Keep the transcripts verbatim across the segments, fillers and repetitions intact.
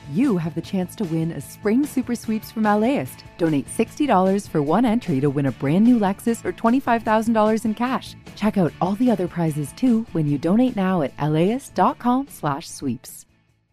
you have the chance to win a spring super sweeps from LAist. Donate sixty dollars for one entry to win a brand new Lexus or twenty-five thousand dollars in cash. Check out all the other prizes too when you donate now at laist.com slash sweeps.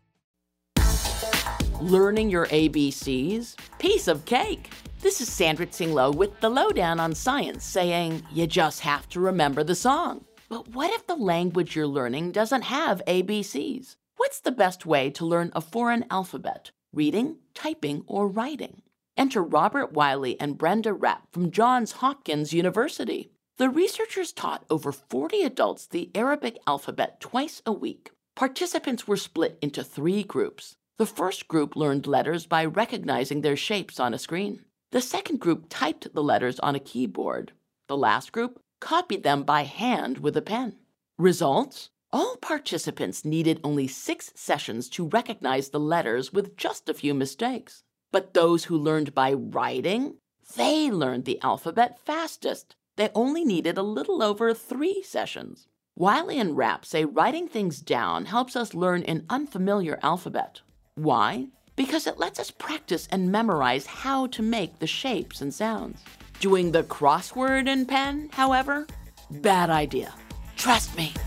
Learning your A B Cs? Piece of cake. This is Sandra Tsing-Loh with the Lowdown on Science saying you just have to remember the song. But what if the language you're learning doesn't have A B Cs? What's the best way to learn a foreign alphabet? Reading, typing, or writing? Enter Robert Wiley and Brenda Rapp from Johns Hopkins University. The researchers taught over forty adults the Arabic alphabet twice a week. Participants were split into three groups. The first group learned letters by recognizing their shapes on a screen. The second group typed the letters on a keyboard. The last group copied them by hand with a pen. Results? All participants needed only six sessions to recognize the letters with just a few mistakes. But those who learned by writing, they learned the alphabet fastest. They only needed a little over three sessions. Wiley and Rapp say writing things down helps us learn an unfamiliar alphabet. Why? Because it lets us practice and memorize how to make the shapes and sounds. Doing the crossword in pen, however, bad idea. Trust me.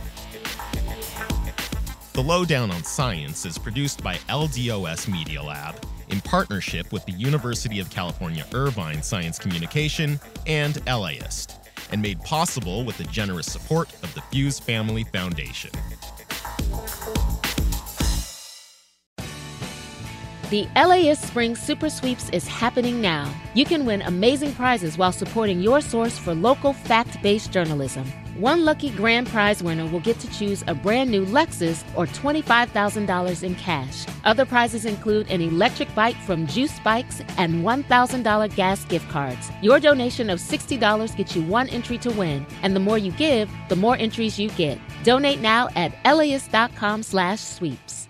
The Lowdown on Science is produced by L D O S Media Lab in partnership with the University of California Irvine Science Communication and LAist, and made possible with the generous support of the Fuse Family Foundation. The LAist Spring Super Sweeps is happening now. You can win amazing prizes while supporting your source for local fact-based journalism. One lucky grand prize winner will get to choose a brand new Lexus or twenty-five thousand dollars in cash. Other prizes include an electric bike from Juice Bikes and one thousand dollars gas gift cards. Your donation of sixty dollars gets you one entry to win, and the more you give, the more entries you get. Donate now at laist.com slash sweeps.